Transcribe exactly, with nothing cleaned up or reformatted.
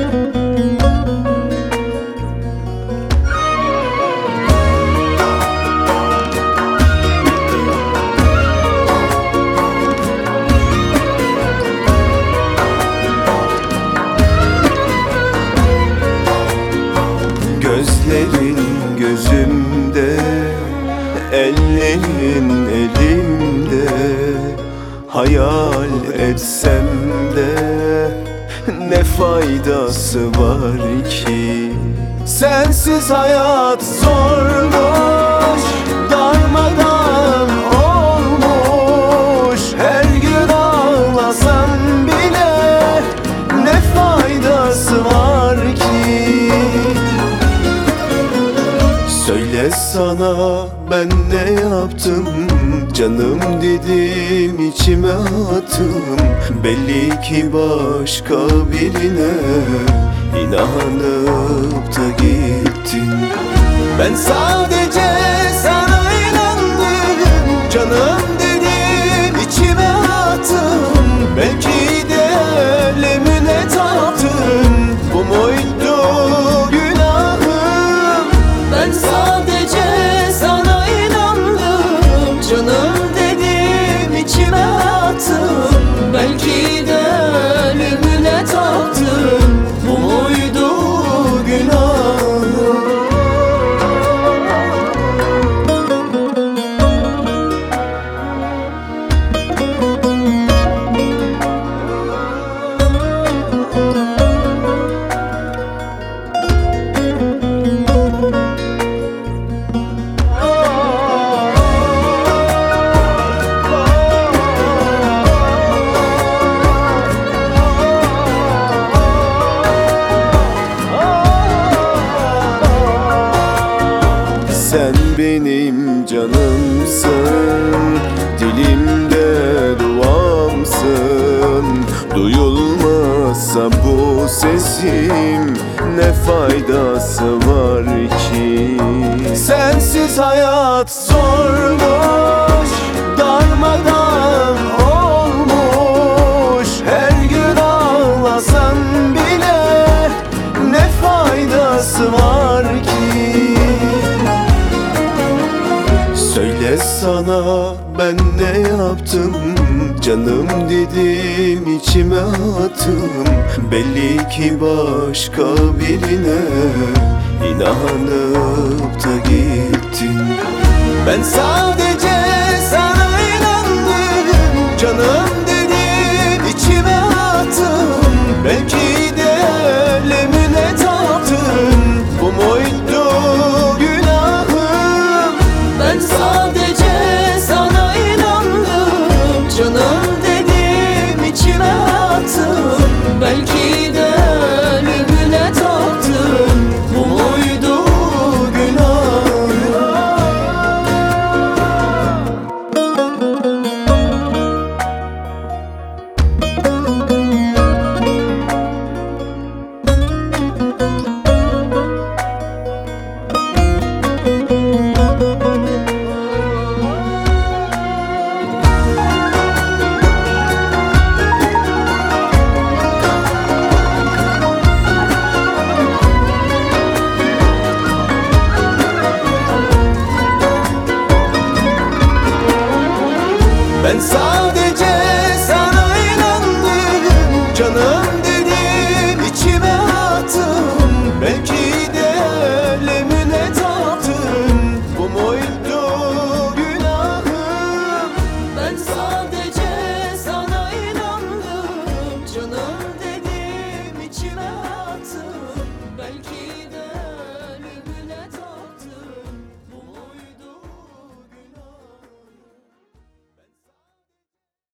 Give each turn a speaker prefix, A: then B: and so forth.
A: Gözlerin gözümde, ellerin elimde. Hayal etsem de ne faydası var ki? Sensiz hayat zormuş, darmadan olmuş. Her gün ağlasam bile ne faydası var ki? Söyle sana ben ne yaptım? Canım dedim içime attım. Belli ki başka birine inanıp da gittin. Ben sadece sana inandım. Canım dedim içime attım. Belki de ölümüne taptım. Bu muydu günahım? Ben sadece sana inandım. Canım dedim içime attım. Belki de ölümüne taptım. Bu muydu günahım? Sen benim canımsın, dilimde duamsın. Duyulmazsa bu sesim ne faydası var ki? Sensiz hayat zormuş, darmadan olmuş. Her gün ağlasam bile ne faydası var ki? Söyle sana ben ne yaptım? Canım dedim içime attım. Belli ki başka birine inanıp da gittin. Ben sadece sana inandım. Canım dedim içime attım. Belki de ölümüne taptım. Bu muydu günahım? Ben sadece sana inandım. Canım dedim içime attım. Belki de ölümüne taptım. Bu muydu günahım? Ben sadece